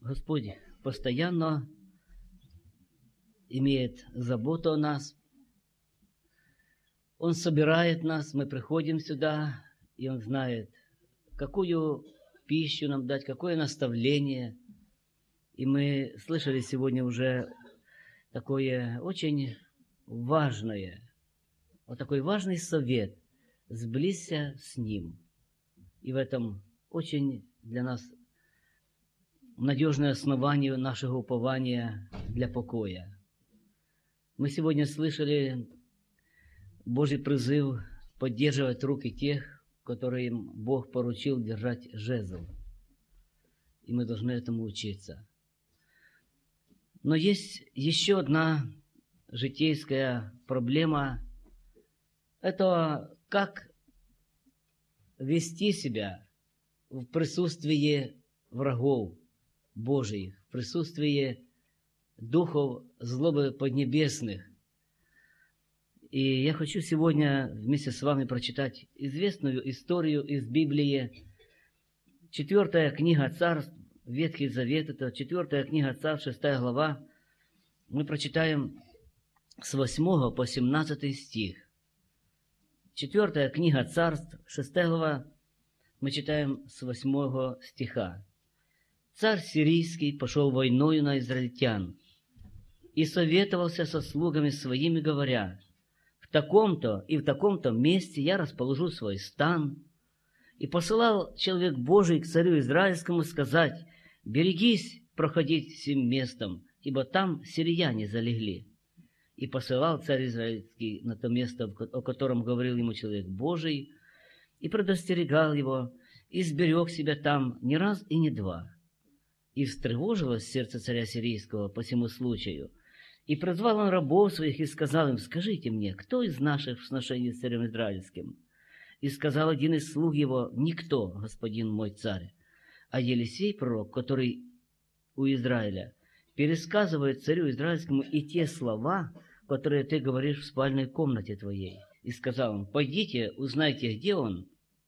Господь постоянно имеет заботу о нас. Он собирает нас, мы приходим сюда, и Он знает, какую пищу нам дать, какое наставление. И мы слышали сегодня уже такое очень важное, вот такой важный совет – сблизься с Ним. И в этом очень для нас надежное основание нашего упования для покоя. Мы сегодня слышали Божий призыв поддерживать руки тех, которым Бог поручил держать жезл. И мы должны этому учиться. Но есть еще одна житейская проблема. Это как вести себя в присутствии врагов Божьих, в присутствии духов злобы поднебесных. И я хочу сегодня вместе с вами прочитать известную историю из Библии. 4 книга Царств, Ветхий Завет, это 4 книга Царств, 6 глава. Мы прочитаем с 8 по 17 стих. 4 книга Царств, 6 глава, мы читаем с 8 стиха. «Царь сирийский пошел войною на израильтян и советовался со слугами своими, говоря: в таком-то и в таком-то месте я расположу свой стан. И посылал человек Божий к царю Израильскому сказать: берегись проходить сим местом, ибо там сирияне залегли. И посылал царь Израильский на то место, о котором говорил ему человек Божий, и предостерегал его, и сберег себя там не раз и не два. И встревожилось сердце царя сирийского по сему случаю. И призвал он рабов своих и сказал им: скажите мне, кто из наших в сношении с царем Израильским? И сказал один из слуг его: никто, господин мой царь. А Елисей, пророк, который у Израиля, пересказывает царю Израильскому и те слова, которые ты говоришь в спальной комнате твоей. И сказал он: пойдите, узнайте, где он.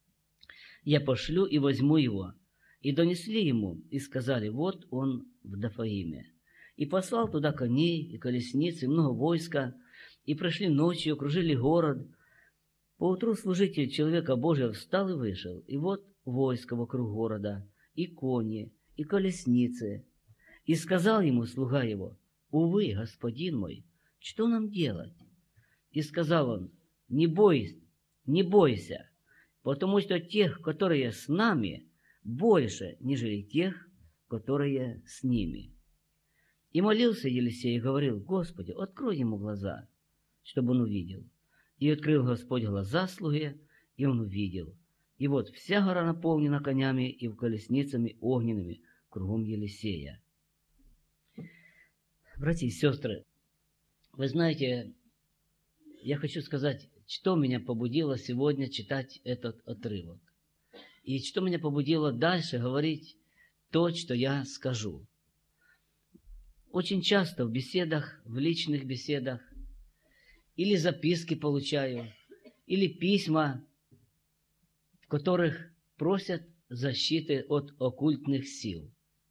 Я пошлю и возьму его. И донесли ему, и сказали: вот он в Дафаиме. И послал туда коней и колесниц, и много войска, и пришли ночью, окружили город. Поутру служитель человека Божьего встал и вышел, и вот войско вокруг города, и кони, и колесницы. И сказал ему слуга его: увы, господин мой, что нам делать? И сказал он: не бойся, потому что тех, которые с нами, больше, нежели тех, которые с ними. И молился Елисей и говорил: Господи, открой ему глаза, чтобы он увидел. И открыл Господь глаза слуге, и он увидел. И вот вся гора наполнена конями и колесницами огненными кругом Елисея. Братья и сестры, вы знаете, я хочу сказать, что меня побудило сегодня читать этот отрывок. И что меня побудило дальше говорить то, что я скажу. Очень часто в беседах, в личных беседах, или записки получаю, или письма, в которых просят защиты от оккультных сил.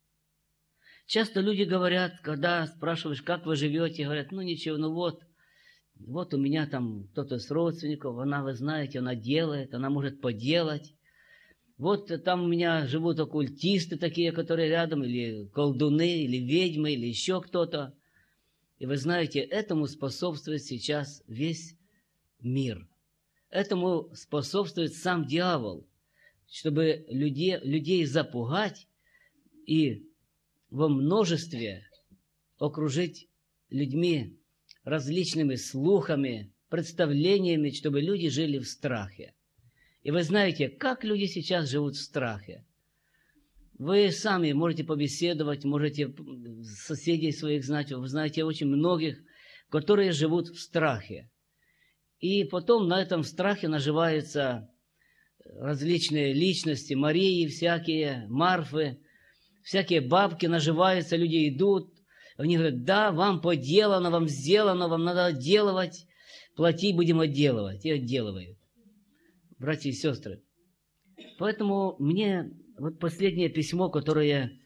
Часто люди говорят, когда спрашиваешь, как вы живете, говорят: ну ничего, ну вот у меня там кто-то из родственников, она, вы знаете, она делает, она может поделать. Вот там у меня живут оккультисты такие, которые рядом, или колдуны, или ведьмы, или еще кто-то. И вы знаете, этому способствует сейчас весь мир. Этому способствует сам дьявол, чтобы людей запугать и во множестве окружить людьми различными слухами, представлениями, чтобы люди жили в страхе. И вы знаете, как люди сейчас живут в страхе. Вы сами можете побеседовать, можете соседей своих знать, вы знаете очень многих, которые живут в страхе. И потом на этом страхе наживаются различные личности, Марии всякие, Марфы, всякие бабки наживаются, люди идут, они говорят: да, вам поделано, вам сделано, вам надо отделывать, плати, будем отделывать, и отделывают. Братья и сестры, поэтому мне вот последнее письмо, которое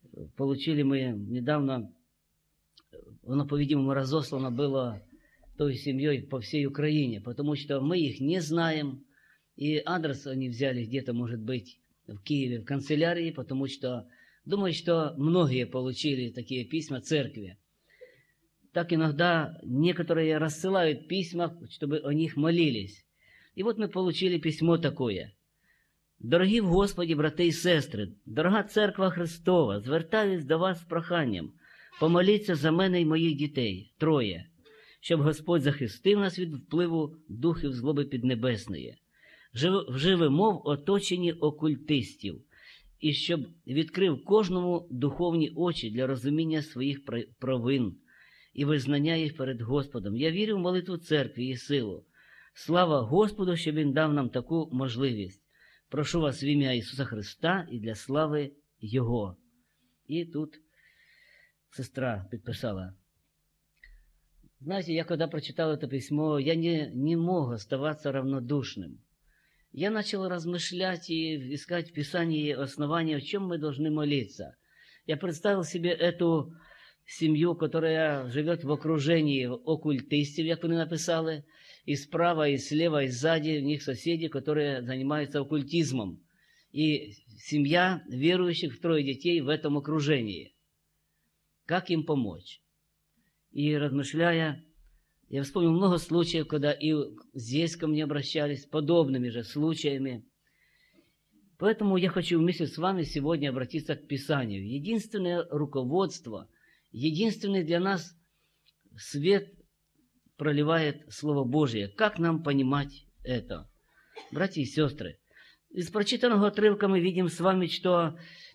получили мы недавно, оно, по-видимому, разослано было той семьей по всей Украине, потому что мы их не знаем, и адрес они взяли где-то, может быть, в Киеве, в канцелярии, потому что думаю, что многие получили такие письма церкви. Так иногда некоторые рассылают письма, чтобы о них молились. И вот мы получили письмо такое. «Дорогі в Господі, брати і сестри, дорога Церква Христова, звертаюсь до вас з проханням, помоліться за мене і моїх дітей, 3, щоб Господь захистив нас від впливу духів злоби піднебесної. Живемо в оточенні окультистів, і щоб відкрив кожному духовні очі для розуміння своїх провин і визнання їх перед Господом. Я вірю в молитву церкви і силу. Слава Господу, що Він дав нам таку можливість. Прошу вас в ім'я Ісуса Христа і для слави Його». І тут сестра підписала. Знаете, я когда прочитал это письмо, я не мог оставаться равнодушным. Я начал размышлять и искать в Писании основания, в чем мы должны молиться. Я представил себе эту семью, которая живет в окружении оккультистов, как они написали, и справа, и слева, и сзади у них соседи, которые занимаются оккультизмом. И семья верующих, 3 детей в этом окружении. Как им помочь? И размышляя, я вспомнил много случаев, когда и здесь ко мне обращались, подобными же случаями. Поэтому я хочу вместе с вами сегодня обратиться к Писанию. Единственное руководство, единственный для нас свет проливает Слово Божие. Как нам понимать это? Братья и сестры, из прочитанного отрывка мы видим с вами, что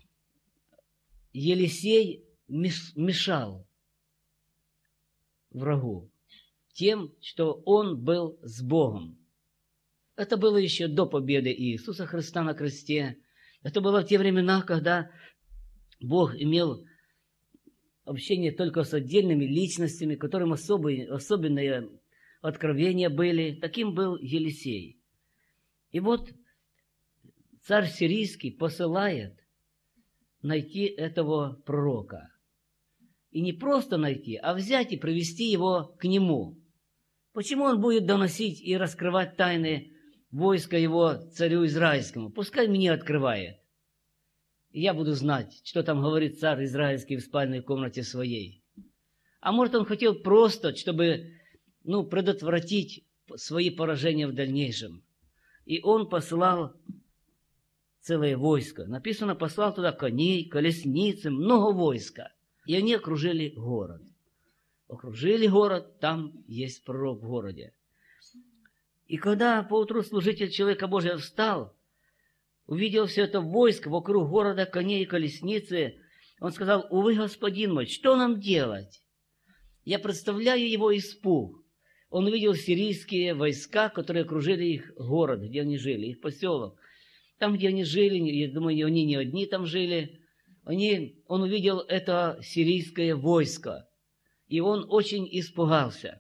Елисей мешал врагу тем, что он был с Богом. Это было еще до победы Иисуса Христа на кресте. Это было в те времена, когда Бог имел общение только с отдельными личностями, которым особенные откровения были. Таким был Елисей. И вот царь сирийский посылает найти этого пророка. И не просто найти, а взять и привести его к нему. Почему он будет доносить и раскрывать тайны войска его царю израильскому? Пускай мне открывает. И я буду знать, что там говорит царь израильский в спальной комнате своей. А может, он хотел просто, чтобы предотвратить свои поражения в дальнейшем. И он послал целое войско. Написано, послал туда коней, колесницы, много войска. И они окружили город. Окружили город, там есть пророк в городе. И когда поутру служитель человека Божия встал, увидел все это войско вокруг города, коней и колесницы, он сказал: «Увы, господин мой, что нам делать?» Я представляю его испуг. Он увидел сирийские войска, которые окружили их город, где они жили, их поселок. Там, где они жили, я думаю, они не одни там жили, он увидел это сирийское войско. И он очень испугался.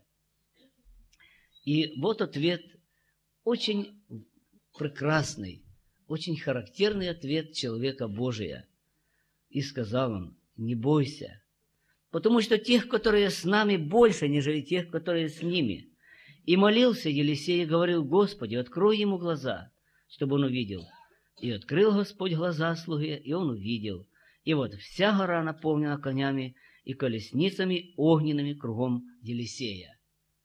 И вот ответ, очень прекрасный, очень характерный ответ человека Божия. И сказал он: «Не бойся, потому что тех, которые с нами, больше, нежели тех, которые с ними». И молился Елисей и говорил: «Господи, открой ему глаза, чтобы он увидел». И открыл Господь глаза слуге, и он увидел. И вот вся гора наполнена конями и колесницами огненными кругом Елисея.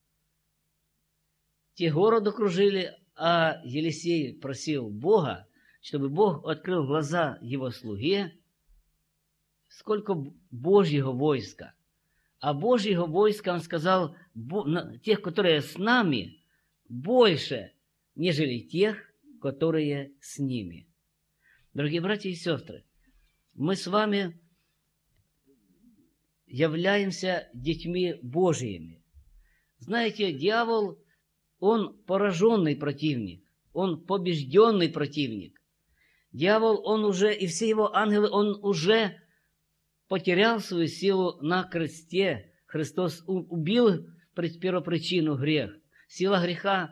Те город окружили, а Елисей просил Бога, чтобы Бог открыл глаза его слуге. Сколько Божьего войска. А Божьего войска, он сказал, тех, которые с нами, больше, нежели тех, которые с ними. Дорогие братья и сестры, мы с вами являемся детьми Божьими. Знаете, дьявол, он пораженный противник, он побежденный противник. Дьявол, он уже, и все его ангелы, он уже потерял свою силу на кресте. Христос убил первопричину грех. Сила греха,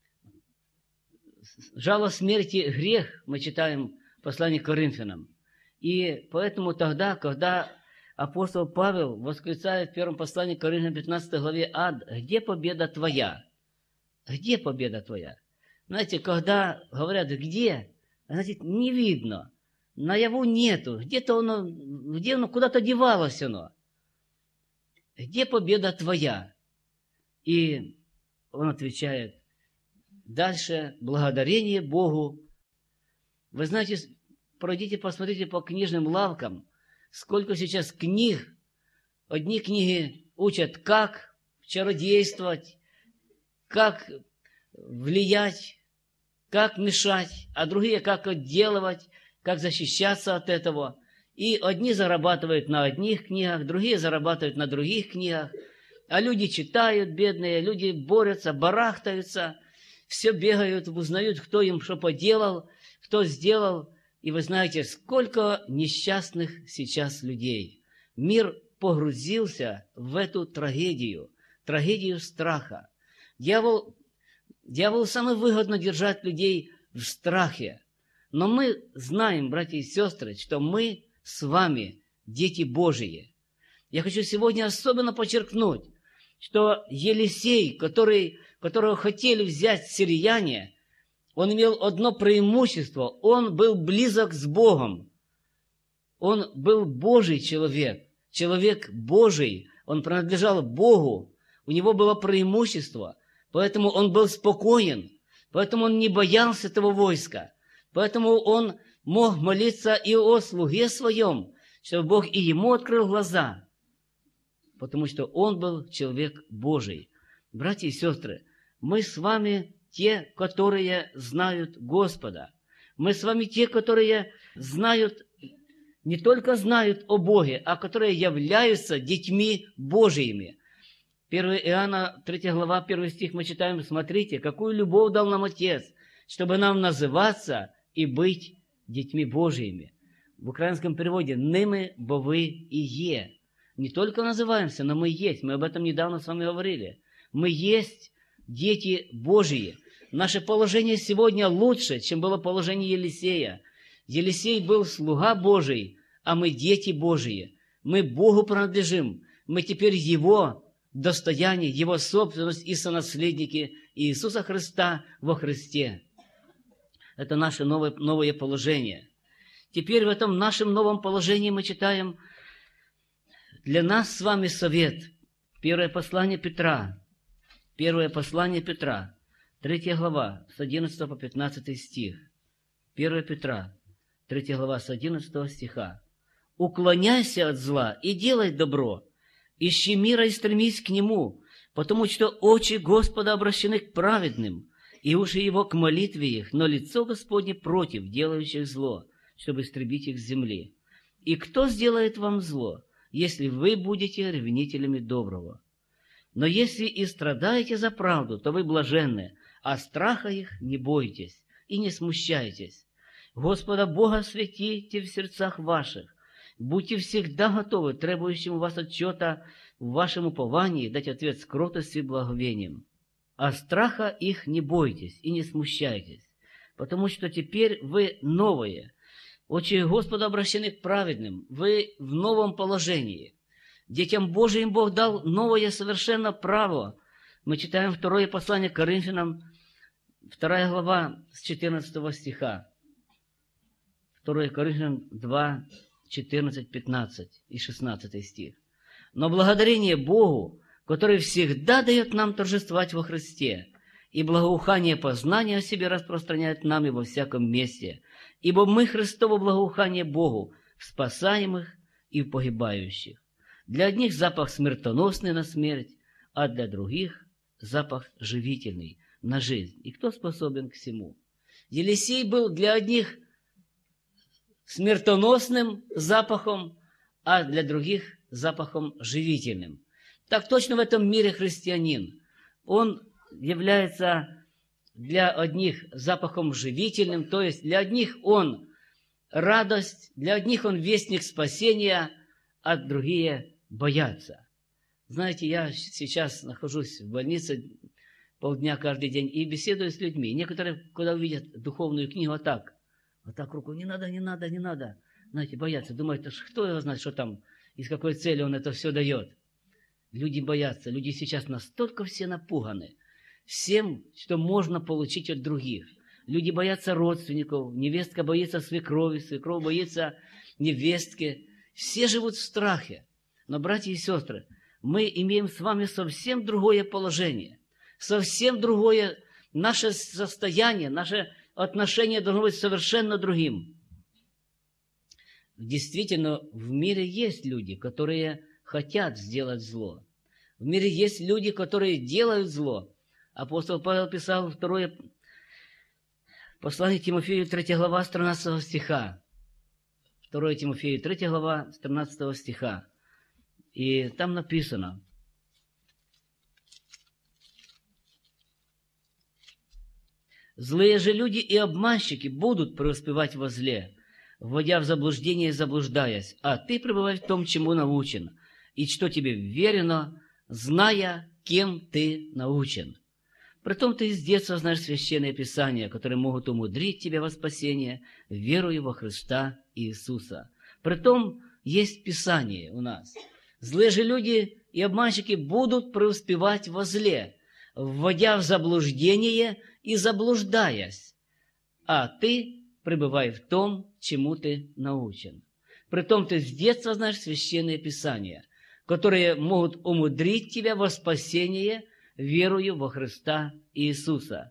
жало смерти грех, мы читаем в послании к Коринфянам. И поэтому тогда, когда апостол Павел восклицает в первом послании к Коринфянам 15 главе: «Ад, где победа твоя?» Где победа твоя? Знаете, когда говорят «где?», значит, не видно, наяву нету, где-то оно куда-то девалось оно. Где победа твоя? И он отвечает дальше: благодарение Богу. Вы знаете, пройдите, посмотрите по книжным лавкам, сколько сейчас книг. Одни книги учат, как чародействовать, как влиять, как мешать, а другие, как отделывать, как защищаться от этого. И одни зарабатывают на одних книгах, другие зарабатывают на других книгах, а люди читают, бедные, люди борются, барахтаются, все бегают, узнают, кто им что поделал, кто сделал. И вы знаете, сколько несчастных сейчас людей. Мир погрузился в эту трагедию страха. Дьяволу самое выгодно держать людей в страхе. Но мы знаем, братья и сестры, что мы с вами дети Божии. Я хочу сегодня особенно подчеркнуть, что Елисей, которого хотели взять сирияне, он имел одно преимущество: он был близок с Богом. Он был Божий человек, человек Божий, он принадлежал Богу, у него было преимущество, поэтому он был спокоен, поэтому он не боялся этого войска, поэтому он мог молиться и о слуге своем, чтобы Бог и ему открыл глаза, потому что он был человек Божий. Братья и сестры, мы с вами те, которые знают Господа. Мы с вами те, которые знают, не только знают о Боге, а которые являются детьми Божиими. 1 Иоанна, 3 глава, 1 стих мы читаем: «Смотрите, какую любовь дал нам Отец, чтобы нам называться и быть детьми Божиими». В украинском переводе «Ними, бо вы и е». Не только называемся, но мы есть. Мы об этом недавно с вами говорили. Мы есть дети Божьи. Наше положение сегодня лучше, чем было положение Елисея. Елисей был слуга Божий, а мы дети Божьи. Мы Богу принадлежим. Мы теперь Его достояние, Его собственность и сонаследники Иисуса Христа во Христе. Это наше новое положение. Теперь в этом нашем новом положении мы читаем для нас с вами совет. Первое послание Петра, 3 глава, с 11 по 15 стих. 1 Петра, 3 глава, с 11 стиха. «Уклоняйся от зла и делай добро, ищи мира и стремись к нему, потому что очи Господа обращены к праведным, и уши его к молитве их, но лицо Господне против делающих зло, чтобы истребить их с земли. И кто сделает вам зло, если вы будете ревнителями доброго? Но если и страдаете за правду, то вы блаженны, а страха их не бойтесь и не смущайтесь. Господа Бога светите в сердцах ваших, будьте всегда готовы требующему у вас отчета в вашем уповании дать ответ с кротостью и благовением. А страха их не бойтесь и не смущайтесь, потому что теперь вы новые. Очи Господа обращены к праведным, вы в новом положении. Детям Божиим Бог дал новое совершенно право. Мы читаем второе послание к Коринфянам, 2 глава, с 14 стиха. 2 Коринфянам 2, 14, 15 и 16 стих. «Но благодарение Богу, который всегда дает нам торжествовать во Христе, и благоухание познания о себе распространяет нам и во всяком месте, ибо мы Христово благоухание Богу в спасаемых и в погибающих. Для одних запах смертоносный на смерть, а для других запах живительный на жизнь. И кто способен к всему?» Елисей был для одних смертоносным запахом, а для других запахом живительным. Так точно в этом мире христианин. Он является для одних запахом живительным, то есть для одних он радость, для одних он вестник спасения, а другие боятся. Знаете, я сейчас нахожусь в больнице полдня каждый день и беседую с людьми. Некоторые, когда увидят духовную книгу, вот так рукой: не надо. знаете, боятся, думают, кто его знает, что там, и с какой целью он это все дает. Люди боятся, люди сейчас настолько все напуганы всем, что можно получить от других. Люди боятся родственников, невестка боится свекрови, свекровь боится невестки. Все живут в страхе. Но, братья и сестры, мы имеем с вами совсем другое положение, совсем другое наше состояние, наше отношение должно быть совершенно другим. Действительно, в мире есть люди, которые хотят сделать зло. В мире есть люди, которые делают зло. Апостол Павел писал второе послание Тимофею, 3 глава, с 13 стиха. 2 Тимофею, 3 глава, с 13 стиха. И там написано: «Злые же люди и обманщики будут преуспевать во зле, вводя в заблуждение и заблуждаясь, а ты пребывай в том, чему научен, и что тебе верено, зная, кем ты научен. Притом ты с детства знаешь священные писания, которые могут умудрить тебя во спасение, верою во Христа Иисуса». Притом есть Писание у нас. Злые же люди и обманщики будут преуспевать во зле, вводя в заблуждение и заблуждаясь, а ты пребывай в том, чему ты научен. Притом ты с детства знаешь священные писания, которые могут умудрить тебя во спасение верою во Христа Иисуса.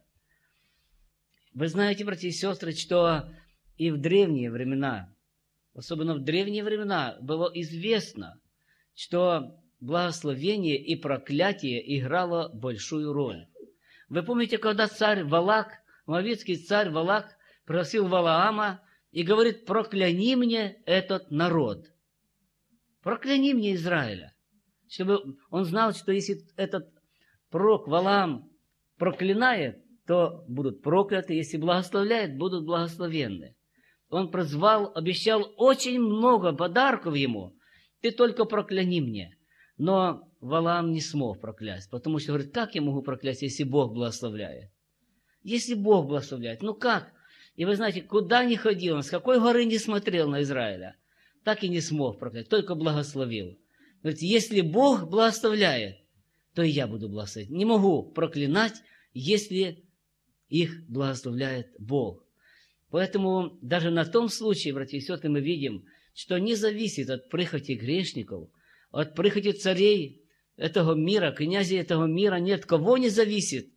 Вы знаете, братья и сестры, что и в древние времена, особенно в древние времена, было известно, что благословение и проклятие играло большую роль. Вы помните, когда царь Валак, моавитский царь Валак, просил Валаама и говорит: «Прокляни мне этот народ, прокляни мне Израиля», чтобы он знал, что если этот пророк Валаам проклинает, то будут прокляты, если благословляет, будут благословенны. Он прозвал, обещал очень много подарков ему: «Ты только прокляни мне». Но Валаам не смог проклясть, потому что говорит: как я могу проклясть, если Бог благословляет? Если Бог благословляет, ну как? И вы знаете, куда ни ходил он, с какой горы не смотрел на Израиля, так и не смог проклять, только благословил. Говорит, если Бог благословляет, то и я буду благословлять. Не могу проклинать, если их благословляет Бог. Поэтому даже на том случае, братья и сестры, мы видим, что не зависит от прихоти грешников, от прихоти царей этого мира, князей этого мира, ни от кого не зависит.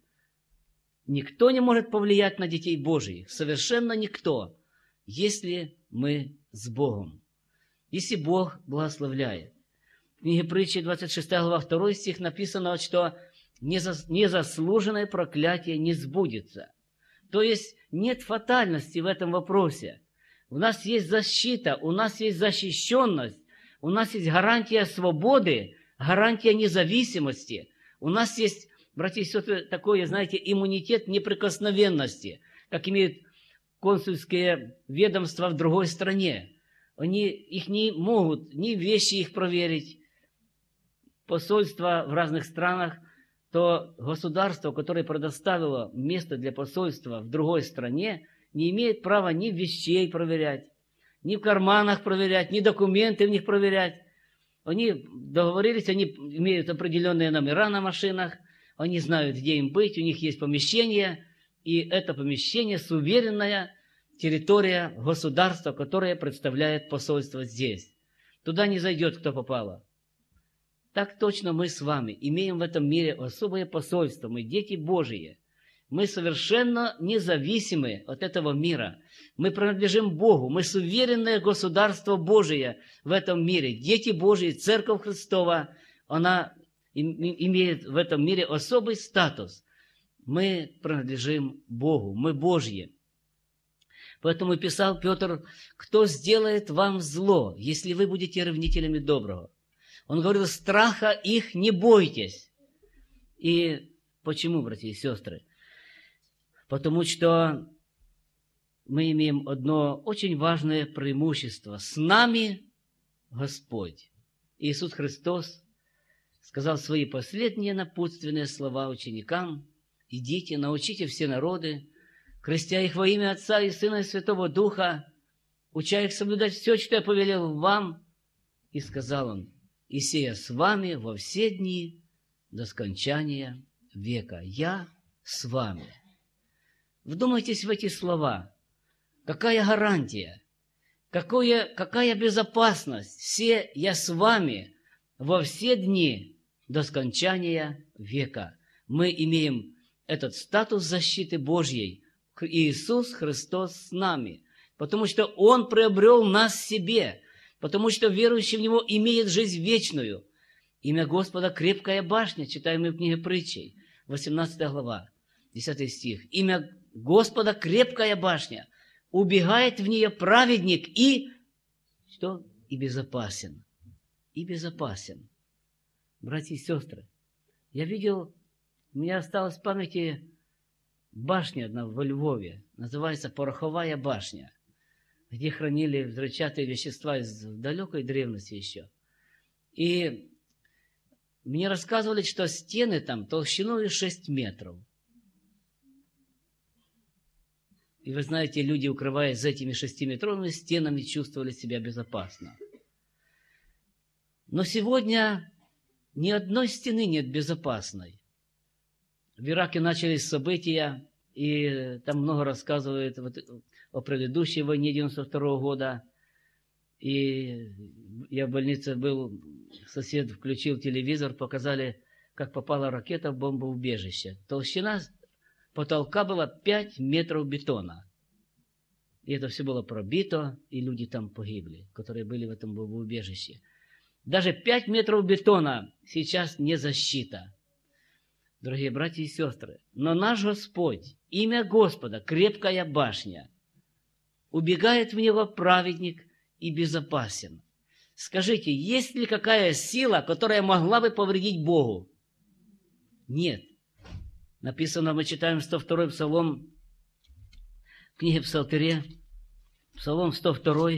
Никто не может повлиять на детей Божьих, совершенно никто, если мы с Богом, если Бог благословляет. В книге Притчи, 26 глава, 2 стих написано, что незаслуженное проклятие не сбудется. То есть нет фатальности в этом вопросе. У нас есть защита, у нас есть защищенность, у нас есть гарантия свободы, гарантия независимости. У нас есть, братья и сестры, такое, знаете, иммунитет неприкосновенности, как имеют консульские ведомства в другой стране. Их не могут, ни вещи их проверить. Посольства в разных странах, то государство, которое предоставило место для посольства в другой стране, не имеет права ни вещей проверять, ни в карманах проверять, ни документы в них проверять. Они договорились, они имеют определенные номера на машинах, они знают, где им быть, у них есть помещение, и это помещение суверенная территория государства, которое представляет посольство здесь. Туда не зайдет, кто попало. Так точно мы с вами имеем в этом мире особое посольство, мы дети Божьи. Мы совершенно независимы от этого мира. Мы принадлежим Богу, мы суверенное государство Божие в этом мире. Дети Божьи, Церковь Христова, она имеет в этом мире особый статус. Мы принадлежим Богу, мы Божьи. Поэтому писал Петр: «Кто сделает вам зло, если вы будете ревнителями доброго?» Он говорил: страха их не бойтесь. И почему, братья и сестры? Потому что мы имеем одно очень важное преимущество. С нами Господь. Иисус Христос сказал свои последние напутственные слова ученикам: «Идите, научите все народы, крестя их во имя Отца и Сына и Святого Духа, уча их соблюдать все, что я повелел вам. И сказал он: и сея с вами во все дни до скончания века. Я с вами. Вдумайтесь в эти слова. Какая гарантия, какая безопасность. Се я с вами во все дни до скончания века. Мы имеем этот статус защиты Божьей. Иисус Христос с нами. Потому что Он приобрел нас себе. Потому что верующий в Него имеет жизнь вечную. Имя Господа — крепкая башня, читаем мы в книге Притчей, 18 глава, 10 стих. Имя Господа — крепкая башня. Убегает в нее праведник и... Что? И безопасен. И безопасен. Братья и сестры, я видел, у меня осталась в памяти башня одна во Львове, называется Пороховая башня, где хранили взрывчатые вещества из далекой древности еще. И мне рассказывали, что стены там толщиной 6 метров. И вы знаете, люди, укрываясь за этими 6-метровыми стенами, чувствовали себя безопасно. Но сегодня ни одной стены нет безопасной. В Ираке начались события, и там много рассказывают о предыдущей войне 92 года. И я в больнице был, сосед включил телевизор, показали, как попала ракета в бомбоубежище. Толщина потолка была 5 метров бетона. И это все было пробито, и люди там погибли, которые были в этом бомбоубежище. Даже 5 метров бетона сейчас не защита. Дорогие братья и сестры, но наш Господь, имя Господа, крепкая башня, убегает в Него праведник и безопасен. Скажите, есть ли какая сила, которая могла бы повредить Богу? Нет. Написано, мы читаем 102-й псалом, в книге Псалтыре, псалом 102,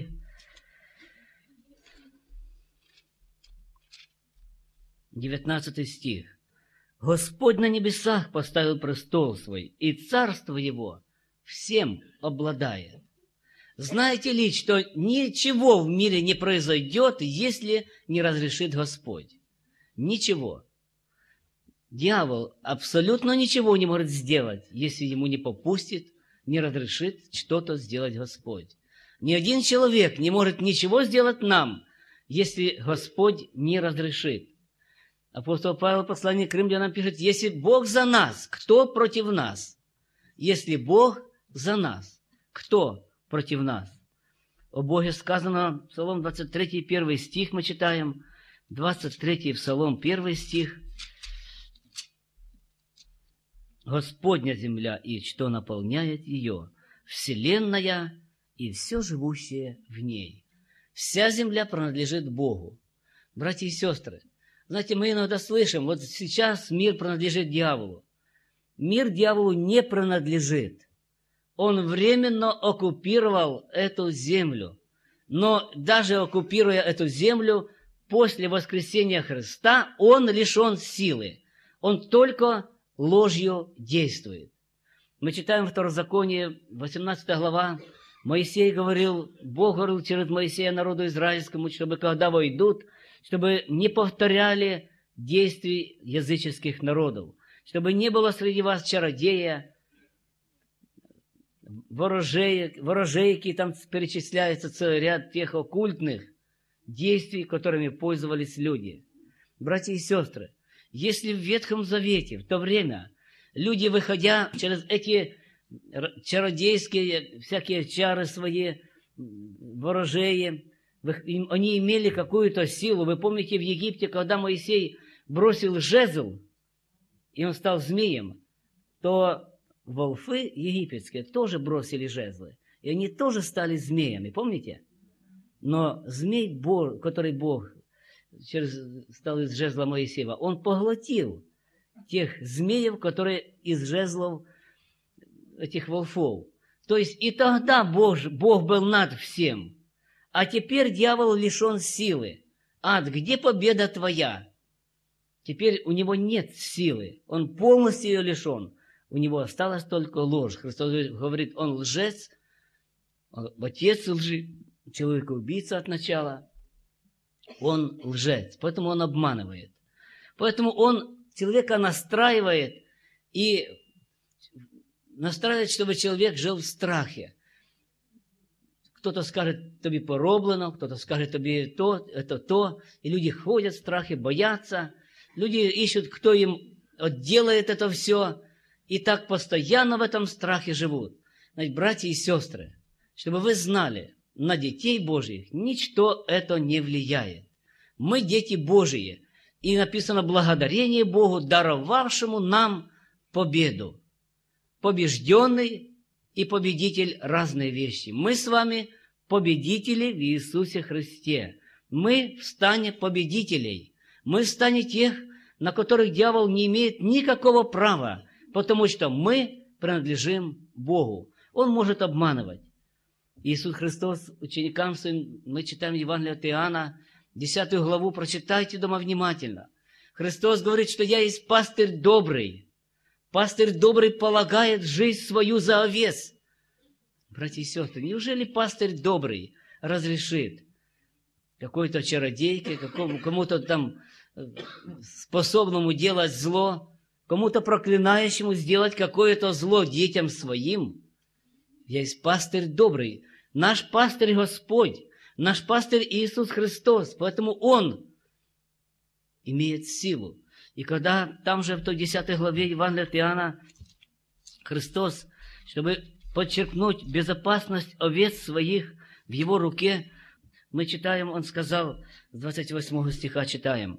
19 стих. «Господь на небесах поставил престол свой, и царство Его всем обладает». Знаете ли, что ничего в мире не произойдет, если не разрешит Господь? Ничего. Дьявол абсолютно ничего не может сделать, если ему не попустит, не разрешит что-то сделать Господь. Ни один человек не может ничего сделать нам, если Господь не разрешит. Апостол Павел в послании к Римлянам пишет: если Бог за нас, кто против нас? Если Бог за нас, кто против нас? О Боге сказано, Псалом 23, 1 стих мы читаем, 23 Псалом, 1 стих. «Господня земля и что наполняет ее, вселенная и все живущее в ней». Вся земля принадлежит Богу. Братья и сестры, знаете, мы иногда слышим, вот сейчас мир принадлежит дьяволу. Мир дьяволу не принадлежит. Он временно оккупировал эту землю. Но даже оккупируя эту землю, после воскресения Христа, он лишен силы. Он только ложью действует. Мы читаем Второзаконие, 18 глава. Моисей говорил, Бог говорил через Моисея народу израильскому, чтобы когда войдут, чтобы не повторяли действий языческих народов, чтобы не было среди вас чародея, ворожейки, там перечисляется целый ряд тех оккультных действий, которыми пользовались люди. Братья и сестры, если в Ветхом Завете в то время люди, выходя через эти чародейские всякие чары свои, ворожеи, они имели какую-то силу. Вы помните в Египте, когда Моисей бросил жезл, и он стал змеем, то волхвы египетские тоже бросили жезлы, и они тоже стали змеями, помните? Но змей, который Бог стал из жезла Моисеева, он поглотил тех змеев, которые из жезлов этих волхвов. То есть и тогда Бог был над всем. А теперь дьявол лишен силы. Ад, где победа твоя? Теперь у него нет силы. Он полностью ее лишен. У него осталась только ложь. Христос говорит, он лжец отец лжи, человека-убийца от начала, он лжец, поэтому он обманывает. Поэтому он человека настраивает, чтобы человек жил в страхе. Кто-то скажет, тебе пороблено, кто-то скажет, тебе то, это то. И люди ходят в страхе, боятся. Люди ищут, кто им отделает это все. И так постоянно в этом страхе живут. Значит, братья и сестры, чтобы вы знали, на детей Божьих ничто это не влияет. Мы дети Божьи. И написано благодарение Богу, даровавшему нам победу. Побежденный и победитель – разные вещи. Мы с вами победители в Иисусе Христе. Мы в стане победителей. Мы в стане тех, на которых дьявол не имеет никакого права, потому что мы принадлежим Богу. Он может обманывать. Иисус Христос ученикам своим, мы читаем Евангелие от Иоанна, 10 главу, прочитайте дома внимательно. Христос говорит, что я есть пастырь добрый. Пастырь добрый полагает жизнь свою за овец. Братья и сестры, неужели пастырь добрый разрешит какой-то чародейке, кому-то там способному делать зло, кому-то проклинающему сделать какое-то зло детям своим? Я есть пастырь добрый. Наш пастырь Господь, наш пастырь Иисус Христос, поэтому Он имеет силу. И когда там же в той 10 главе Евангелия от Иоанна Христос, чтобы подчеркнуть безопасность овец своих в Его руке, мы читаем, Он сказал, с 28 стиха читаем,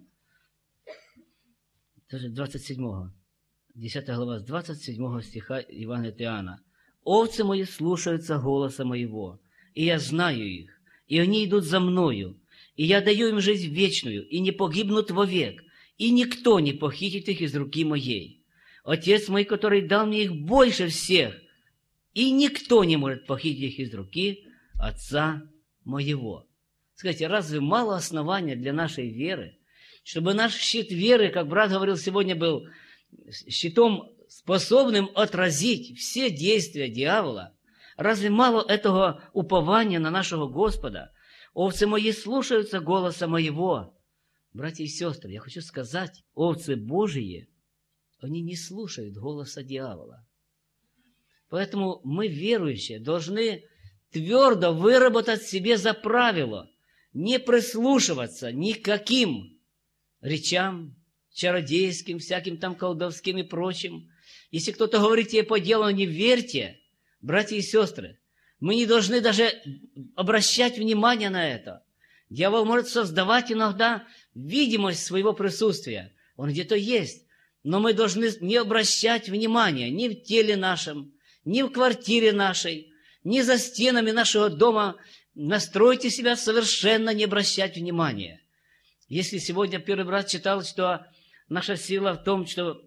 даже 27, 10 глава, с 27 стиха Евангелия от Иоанна. «Овцы мои слушаются голоса моего, и я знаю их, и они идут за мною, и я даю им жизнь вечную, и не погибнут вовек, и никто не похитит их из руки моей. Отец мой, который дал мне их больше всех, и никто не может похитить их из руки Отца моего». Скажите, разве мало основания для нашей веры, чтобы наш щит веры, как брат говорил сегодня, был щитом, способным отразить все действия дьявола? Разве мало этого упования на нашего Господа? «Овцы мои слушаются голоса моего». Братья и сестры, я хочу сказать, овцы Божьи, они не слушают голоса дьявола. Поэтому мы, верующие, должны твердо выработать себе за правило не прислушиваться никаким речам, чародейским, всяким там колдовским и прочим. Если кто-то говорит тебе по делу, не верьте, братья и сестры. Мы не должны даже обращать внимание на это. Дьявол может создавать иногда видимость своего присутствия. Он где-то есть. Но мы должны не обращать внимания ни в теле нашем, ни в квартире нашей, ни за стенами нашего дома. Настройте себя совершенно не обращать внимания. Если сегодня первый брат читал, что наша сила в том, чтобы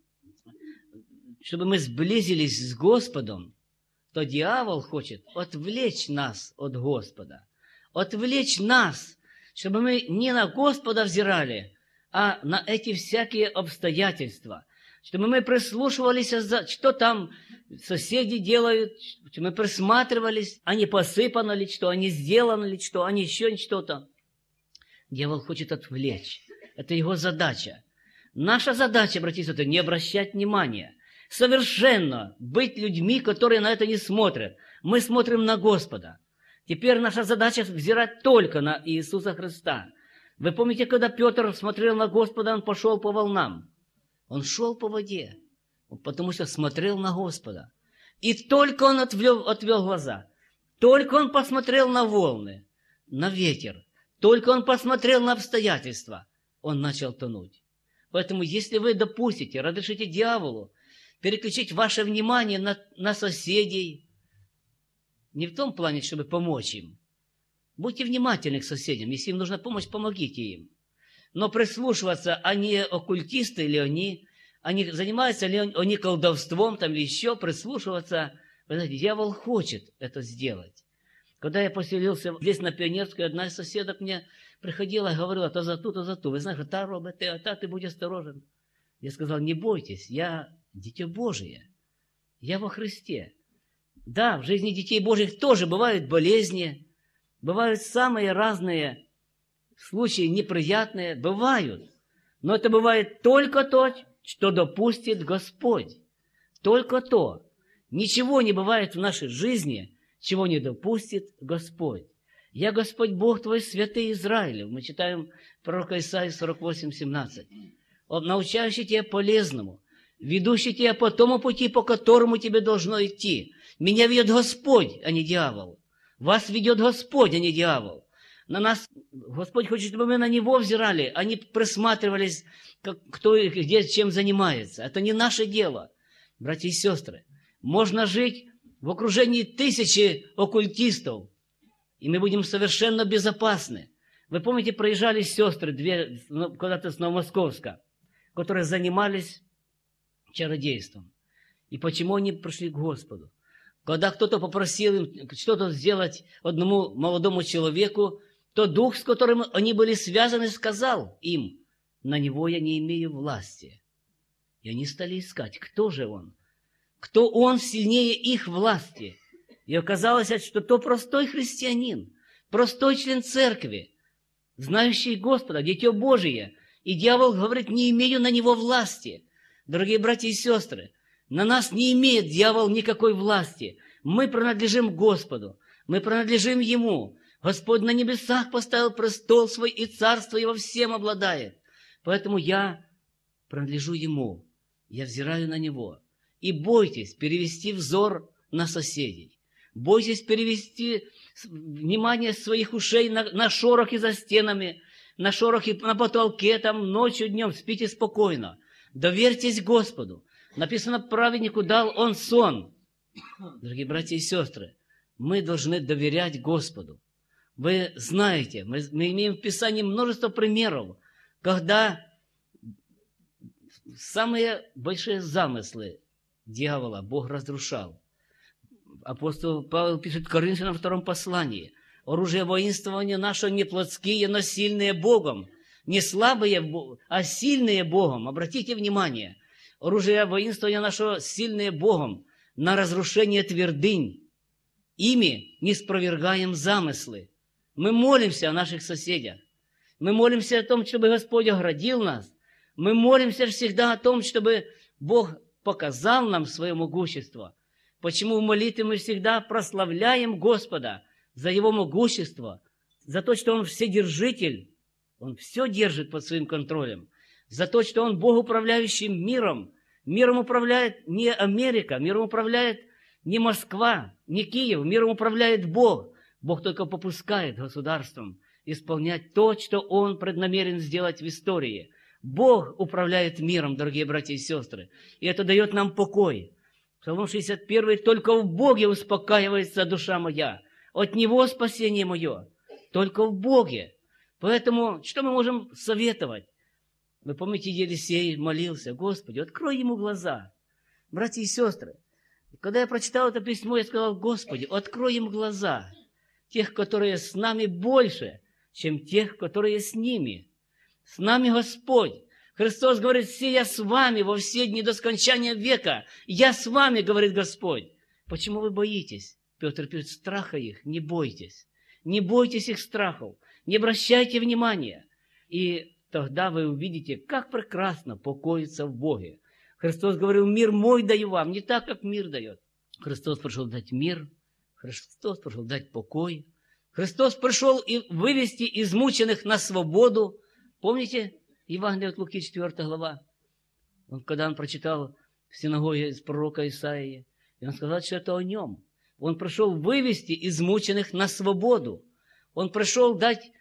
мы сблизились с Господом, то дьявол хочет отвлечь нас от Господа. Отвлечь нас, чтобы мы не на Господа взирали, а на эти всякие обстоятельства. Чтобы мы прислушивались, что там соседи делают, чтобы мы присматривались, а не посыпано ли что, а не сделано ли что, а не еще что-то. Дьявол хочет отвлечь. Это его задача. Наша задача, братья и сестры, не обращать внимания. Совершенно быть людьми, которые на это не смотрят. Мы смотрим на Господа. Теперь наша задача взирать только на Иисуса Христа. Вы помните, когда Петр смотрел на Господа, он пошел по волнам. Он шел по воде, потому что смотрел на Господа. И только он отвел глаза, только он посмотрел на волны, на ветер, только он посмотрел на обстоятельства, он начал тонуть. Поэтому, если вы допустите, разрешите дьяволу переключить ваше внимание на соседей, не в том плане, чтобы помочь им. Будьте внимательны к соседям. Если им нужна помощь, помогите им. Но прислушиваться, они оккультисты или они занимаются ли они колдовством там, или еще, прислушиваться. Вы знаете, дьявол хочет это сделать. Когда я поселился здесь на Пионерской, одна из соседок мне приходила и говорила, то за ту. Вы знаете, та робить, ты будь осторожен. Я сказал, не бойтесь, я дитя Божие. Я во Христе. Да, в жизни детей Божьих тоже бывают болезни, бывают самые разные случаи неприятные, бывают. Но это бывает только то, что допустит Господь. Только то. Ничего не бывает в нашей жизни, чего не допустит Господь. «Я Господь Бог твой, святый Израилев». Мы читаем пророка Исаии 48:17. «Он научающий тебя полезному, ведущий тебя по тому пути, по которому тебе должно идти. Меня ведет Господь, а не дьявол. Вас ведет Господь, а не дьявол». На нас Господь хочет, чтобы мы на Него взирали, а не присматривались, кто и где, чем занимается. Это не наше дело, братья и сестры. Можно жить в окружении тысячи оккультистов, и мы будем совершенно безопасны. Вы помните, проезжали сестры куда-то с Новомосковска, которые занимались чародейством. И почему они пришли к Господу? Когда кто-то попросил им что-то сделать одному молодому человеку, то дух, с которым они были связаны, сказал им: «На него я не имею власти». И они стали искать, кто же он? Кто он сильнее их власти? И оказалось, что то простой христианин, простой член церкви, знающий Господа, дитё Божие. И дьявол говорит: «Не имею на него власти». Дорогие братья и сестры, на нас не имеет дьявол никакой власти. Мы принадлежим Господу, мы принадлежим Ему. Господь на небесах поставил престол свой, и царство Его всем обладает. Поэтому я принадлежу Ему, я взираю на Него. И бойтесь перевести взор на соседей. Бойтесь перевести внимание своих ушей на шорохи за стенами, на шорохи на потолке, там ночью, днем. Спите спокойно. Доверьтесь Господу. Написано: праведнику дал Он сон. Дорогие братья и сестры, мы должны доверять Господу. Вы знаете, мы имеем в Писании множество примеров, когда самые большие замыслы дьявола Бог разрушал. Апостол Павел пишет Коринфянам в 2 послании: «Оружие воинствования наше не плотские, но сильные Богом». Не слабые, а сильные Богом. Обратите внимание. Оружие воинствования нашего сильные Богом на разрушение твердынь. Ими не спровергаем замыслы. Мы молимся о наших соседях. Мы молимся о том, чтобы Господь оградил нас. Мы молимся всегда о том, чтобы Бог показал нам свое могущество. Почему в молитве мы всегда прославляем Господа за Его могущество, за то, что Он вседержитель, Он все держит под своим контролем, за то, что Он Бог, управляющий миром. Миром управляет не Америка, миром управляет не Москва, не Киев, миром управляет Бог. Бог только попускает государством исполнять то, что Он преднамерен сделать в истории. Бог управляет миром, дорогие братья и сестры, и это дает нам покой. Псалом 61: «Только в Боге успокаивается душа моя, от Него спасение мое, только в Боге». Поэтому что мы можем советовать? Вы помните, Елисей молился: «Господи, открой ему глаза». Братья и сестры, когда я прочитал это письмо, я сказал: «Господи, открой им глаза, тех, которые с нами больше, чем тех, которые с ними. С нами Господь». Христос говорит: «Се я с вами во все дни до скончания века». «Я с вами», говорит Господь. Почему вы боитесь? Петр пишет: «Страха их не бойтесь». Не бойтесь их страхов, не обращайте внимания. И тогда вы увидите, как прекрасно покоиться в Боге. Христос говорил: «Мир мой даю вам», не так, как мир дает. Христос пришел дать мир, Христос пришел дать покой. Христос пришел и вывести измученных на свободу. Помните Евангелие от Луки, 4 глава? Когда он прочитал в синагоге из пророка Исаии, и он сказал, что это о нем. Он пришел вывести измученных на свободу. Он пришел дать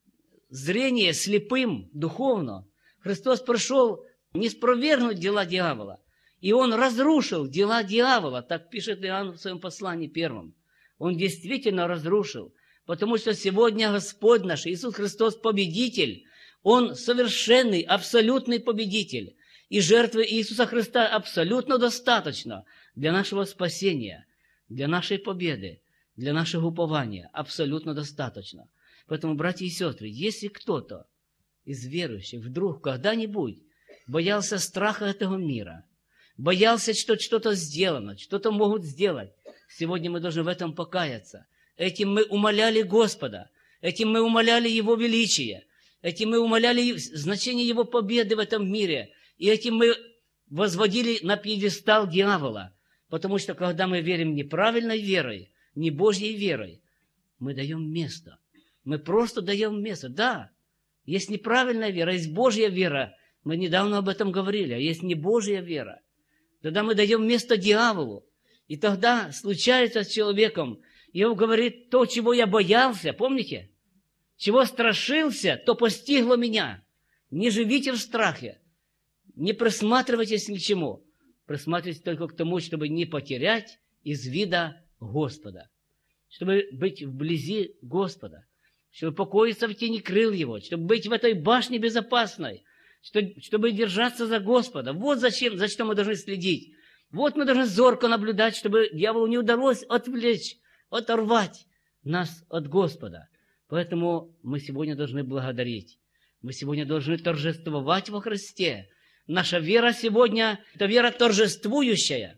зрение слепым духовно. Христос пришел не спровергнуть дела дьявола. И Он разрушил дела дьявола. Так пишет Иоанн в своем послании 1. Он действительно разрушил. Потому что сегодня Господь наш, Иисус Христос, победитель. Он совершенный, абсолютный победитель. И жертвы Иисуса Христа абсолютно достаточно для нашего спасения, для нашей победы, для нашего упования. Абсолютно достаточно. Поэтому, братья и сестры, если кто-то из верующих вдруг когда-нибудь боялся страха этого мира, боялся, что что-то сделано, что-то могут сделать Сегодня мы должны в этом покаяться. Этим мы умаляли Господа, этим мы умаляли Его величие, этим мы умаляли значение Его победы в этом мире, и этим мы возводили на пьедестал дьявола. Потому что, когда мы верим неправильной верой, не Божьей верой, мы даем место. Мы просто даем место. Да, есть неправильная вера, есть Божья вера. Мы недавно об этом говорили, а есть не Божья вера. Тогда мы даем место дьяволу. И тогда случается с человеком, и он говорит, то, чего я боялся, помните? Чего страшился, то постигло меня. Не живите в страхе, не присматривайтесь ни к чему. Присматривайтесь только к тому, чтобы не потерять из вида Господа. Чтобы быть вблизи Господа. Чтобы покоиться в тени крыл Его. Чтобы быть в этой башне безопасной. Чтобы держаться за Господа. Вот зачем, за что мы должны следить. Вот мы должны зорко наблюдать, чтобы дьяволу не удалось отвлечь, оторвать нас от Господа. Поэтому мы сегодня должны благодарить. Мы сегодня должны торжествовать во Христе. Наша вера сегодня – это вера торжествующая.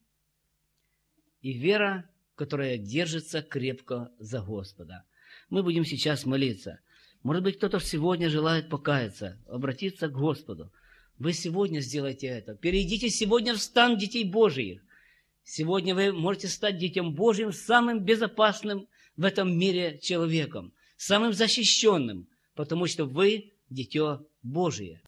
И вера, которая держится крепко за Господа. Мы будем сейчас молиться. Может быть, кто-то сегодня желает покаяться, обратиться к Господу. Вы сегодня сделайте это. Перейдите сегодня в стан детей Божьих. Сегодня вы можете стать Детем Божьим, самым безопасным в этом мире человеком, самым защищенным, потому что вы Дитё Божие.